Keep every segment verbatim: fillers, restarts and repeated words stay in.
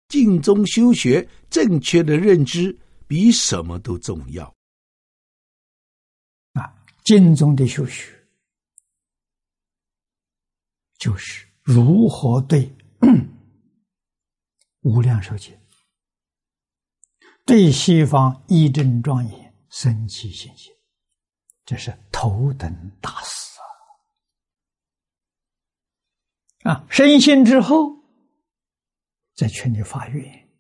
静中修学，正确的认知比什么都重要。 啊，静中的修学就是如何对无量寿经、对西方义正庄严生起信心，这是头等大事啊！啊，生信之后，再劝你发愿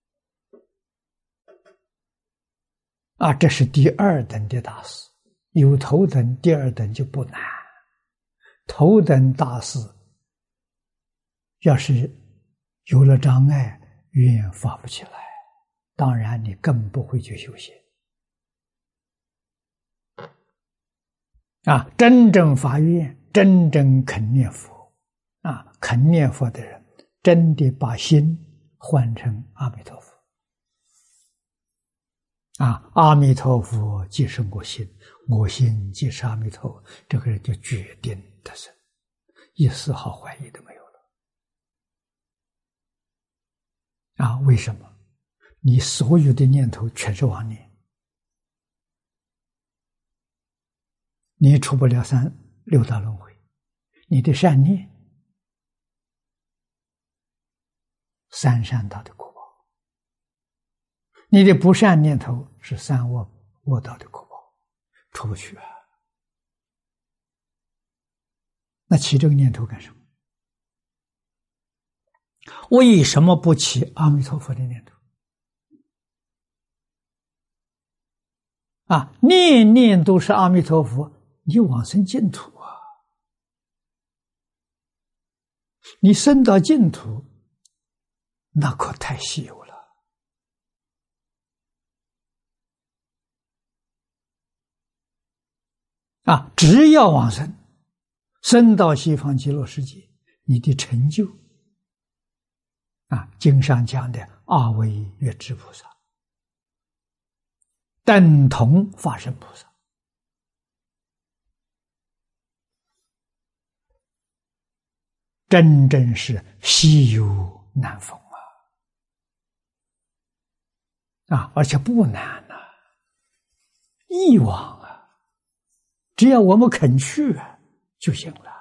啊，这是第二等的大事。有头等，第二等就不难。头等大事，要是有了障碍，愿发不起来，当然你更不会去修行。啊，真正发愿，真正肯念佛，啊，肯念佛的人，真的把心换成阿弥陀佛。啊，阿弥陀佛即是我心，我心即是阿弥陀佛，这个人就决定得生，一丝毫怀疑都没有了。啊，为什么？你所有的念头全是妄念，你出不了三六道轮回。你的善念，三善道的果报；你的不善念头是三恶恶道的果报，出不去啊。那起这个念头干什么？为什么不起阿弥陀佛的念头？啊，念念都是阿弥陀佛，你往生净土啊！你升到净土，那可太稀有了。啊，只要往生，升到西方极乐世界，你的成就，啊，经上讲的二位月支菩萨，等同法身菩萨。真正是稀有难逢啊！啊，而且不难啊，一往啊，只要我们肯去就行了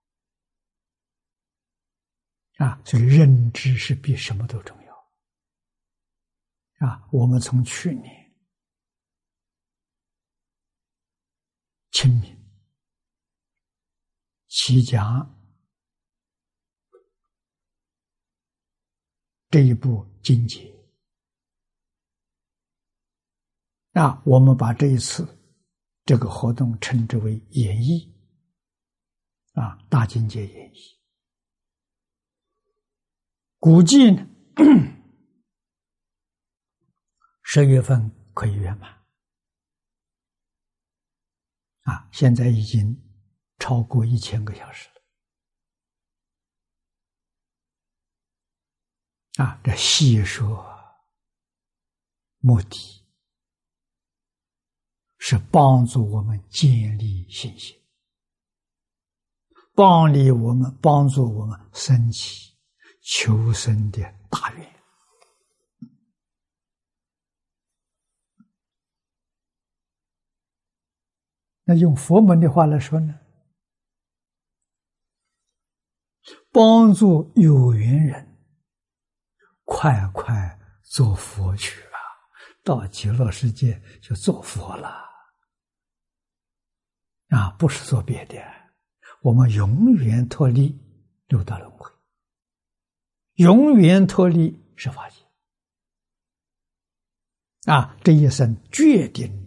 啊！所以认知是比什么都重要啊！我们从去年清明起讲这一部经节啊，我们把这一次这个活动称之为演绎啊，大经节演绎。估计呢，十月份可以圆满啊，现在已经超过一千个小时了。啊，这细说目的是帮助我们建立信心，帮助我们帮助我们升起求生的大愿。那用佛门的话来说呢，帮助有缘人快快做佛去啊！到极乐世界就做佛了啊！不是做别的，我们永远脱离六道轮回，永远脱离十法界啊！这一生决定